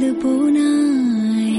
மறந்து போனாய்.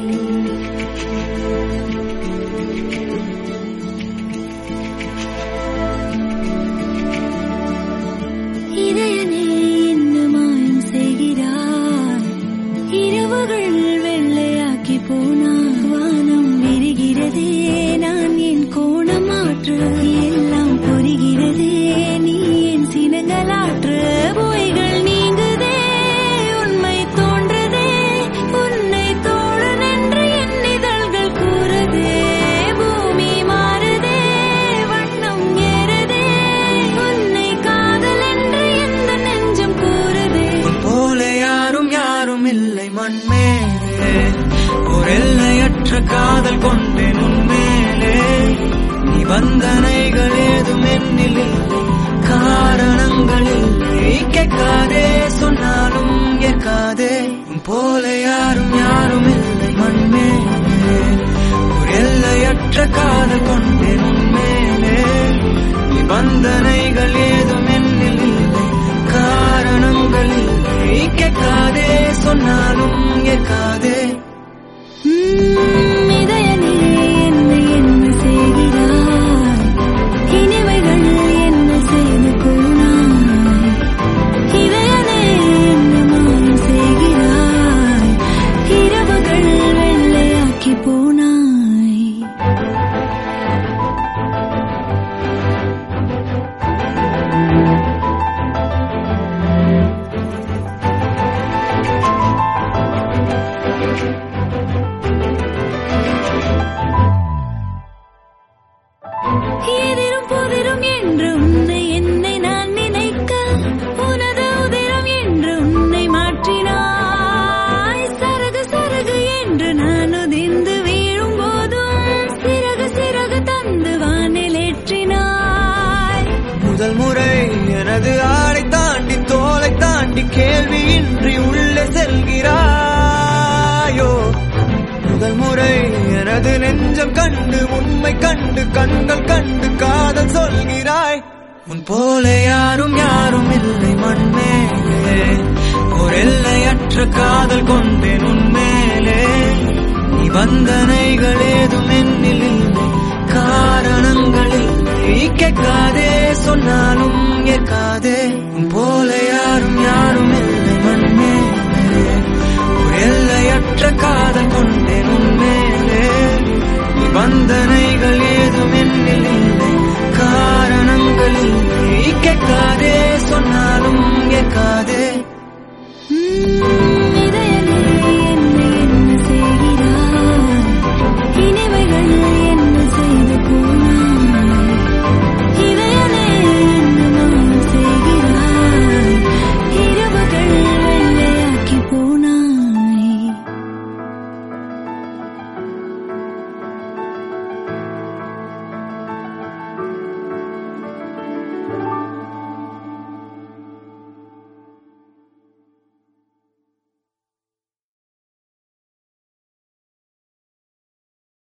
இதயனே என்ன மாயம் செய்கிறாய், இரவுகள் வெள்ளையாக்கி போனாய். வானம் விரிகிறதே, நான் என் கோணம் மாற்று, எல்லாம் புரிகிறதே, நீ என் சினங்களாற்று. பொய்கள் நீங்குதே, உண்மை தோன்றுதே, உன்னை தோழன் என்று என் இதழ்கள் கூறுதே. பூமி மாறுதே, வண்ணம் ஏறுதே, உன்னை காதல் என்று எந்த நெஞ்சம் கூறுதே. போல யாரும் யாரும் இல்லை மண்மேலே, ஒரு எல்லையற்ற காதல் கொண்டேன் உன்மேலே. நிபந்தனைகள் ஏதும் என்னில் இல்லை, காரணங்கள் இல்லை, கேட்காதே சொன்னாலும் ஏற்காதே. உன் போல யாரும் யாரும் இல்லை மண்மேலே, ஒரு எல்லையற்ற காதல் கொண்டேன் உன்மேலே. நிபந்தனைகள் ஏதும் என்னில் இல்லை, காரணங்கள் இல்லை, கேட்காதே சொன்னாலும் ஏற்காதே. இதயனே என்னை என்ன செய்கிறாய், இனிமைகள் என்ன செய்து போனாய். இதயனே என்ன மாயம் செய்கிறாய், இரவுகள் வெள்ளையாக்கி போனாய். எதிரும் புதிரும் என்று உன்னை என்னை நான் நினைக்க, உனது உதிரம் என்று உன்னை மாற்றினாய். சரகு சரகு என்று நான் உதிர்ந்து வீழும் போதும் சிறகு சிறகு தந்து வானில் ஏற்றினாய். முதல் முறை எனது ஆடை தாண்டி தோலை தாண்டி கேள்வியின்றி உள்ளே செல்கிறாயோ. முதல் முறை எனது நெஞ்சம் கண்டு உண்மை கண்டு கண்கள் கண்டு காதல் சொல்கிறாய். உன் போல யாரும் யாரும் இல்லை மண்மேலே, ஒரு எல்லையற்ற காதல் கொண்டேன் உன்மேலே. நிபந்தனைகள் ஏதும் என்னில் இல்லை, காரணங்கள் இல்லை, கேட்காதே சொன்னாலும் ஏற்காதே. உன் போல யாரும் யாரும்